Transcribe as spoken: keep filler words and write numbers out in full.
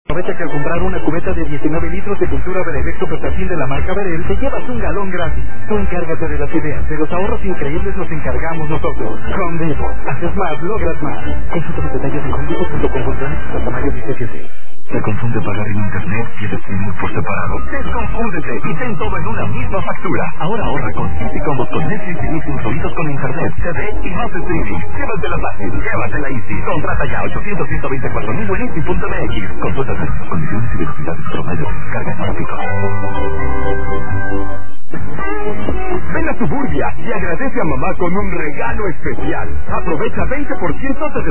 Aprovecha que al comprar una cubeta de diecinueve litros de pintura Benelecto Petacil de la marca Berel, te llevas un galón gratis. Tú encárgate de las ideas, de los ahorros increíbles los encargamos nosotros. Home Depot. Haces más, logras más. Consulta los detalles en home depot punto com punto m x hasta mayo diecisiete. ¿Te confunde pagar en internet y el streaming por separado? Desconfúndete y ten todo en una misma factura. Ahora ahorra con Easy Combos con Netflix y Disney incluidos con internet, T V y más streaming. Llévatela fácil, llévatela Easy. Contrata ya ochocientos, ciento veinticuatro mil en easy punto m x. Consulta términos, condiciones y velocidades promedio. Carga gráfico. Ven a Suburbia y agradece a mamá con un regalo especial. Aprovecha veinte por ciento de